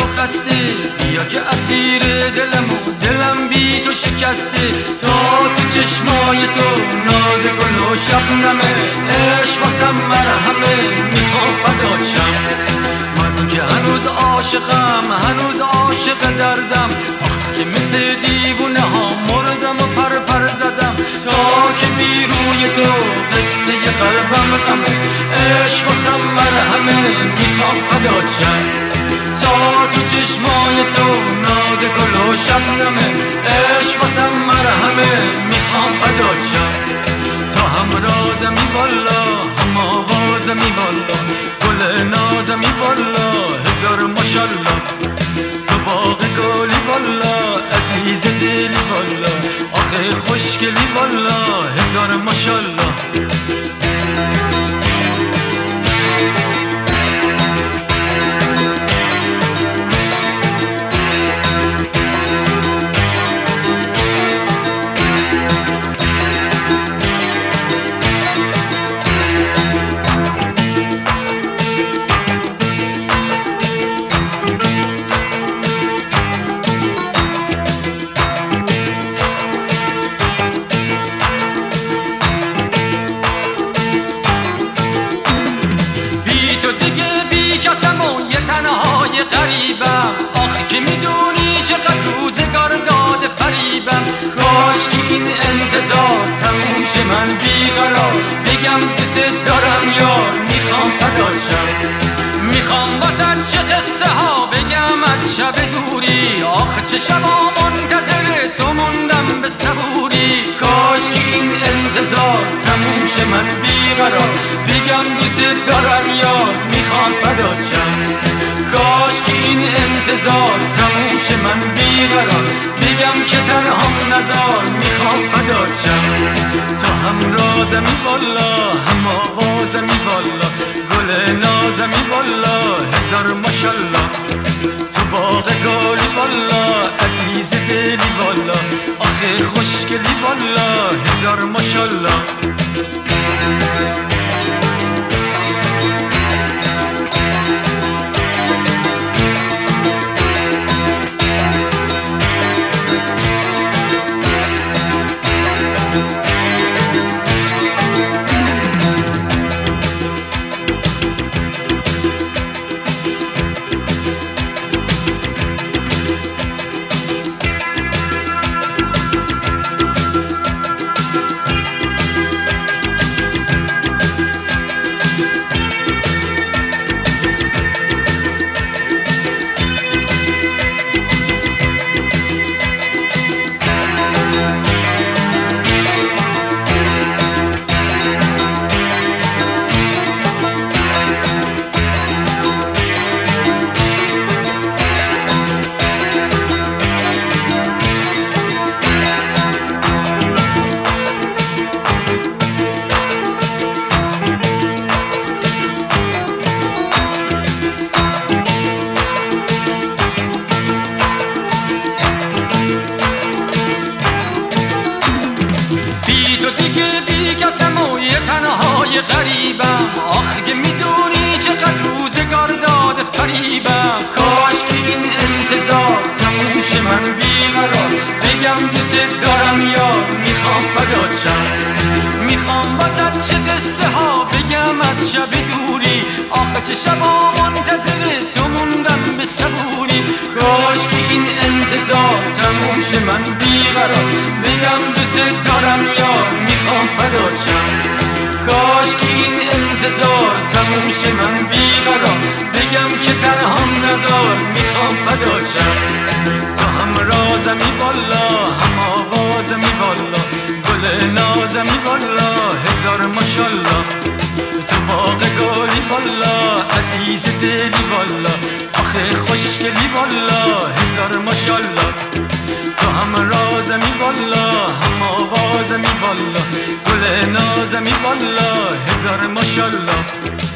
خسته، بیا که اسیر دلم و دلم بی تو شکسته. تا تو چشمای تو ناز گل و شبنمه، عشق واسم مرهمه، میخوام فدات شم. من که هنوز عاشقم، هنوز عاشق دردم، آخ که مثل دیوونه ها مردم و پر پر زدم. تا که بی روی تو قصه قلبم غمه، عشق واسم مرهمه، میخوام فدات شم. تا تو چشمای تو ناز گل و شبنمه، عشق واسم مرهمه، میخوام فدات شم. تا هم رازمی والا، هم آوازمی والا، گل نازمی والا، هزار ماشالله. تو باغ گلی والا، عزیز دلی والا، آخه خوشگلی والا، هزار ماشالله. تنهای غریبم، آخ که میدونی چقدر روزگار داده فریبم. کاش که این انتظار تموم شه، من بیقرار بگم دوست دارم یار، میخوام فدات شم. میخوام واسه چه قصه ها بگم از شب دوری، آخ چه شبا منتظر تو موندم به صبوری. کاش که این انتظار تموم شه، من بیقرار بگم دوست دارم یار، میخوام فدات شم. کاش که این انتظار تموم شه، من بیقرار بگم که تنهام نزار، میخوام فدات شم. تا هم رازمی والا، هم آوازمی والا، گل نازمی والا، هزار ماشالله. تو باغ گلی والا، عزیز دلی والا، آخه خوشگلی والا، هزار ماشالله. تنهای غریبم، آخ که میدونی چقدر روزگار داده فریبم. کاش که این انتظار تموم شه، من بیقرار بگم دوست دارم یار، میخوام فدات شم. میخوام واسه چه قصه ها بگم از شب دوری، آخ چه شبا منتظر تو موندم به صبوری. کاش که این انتظار تموم شه، من بیقرار بگم دوست دارم یار، میخوام فدات شم. کاش که این انتظار تموم شه، من بیقرار بگم که تنهام نزار، میخوام فدات شم. تو هم رازمی والا، هم آوازمی والا، گل نازمی والا، هزار ماشالله. تو باغ گلی والا، عزیز دلی والا، آخه خوشگلی والا، هزار ماشالله. تو هم رازمی والا، هم آوازمی والا، گل نازمی والا، هزار ماشالله.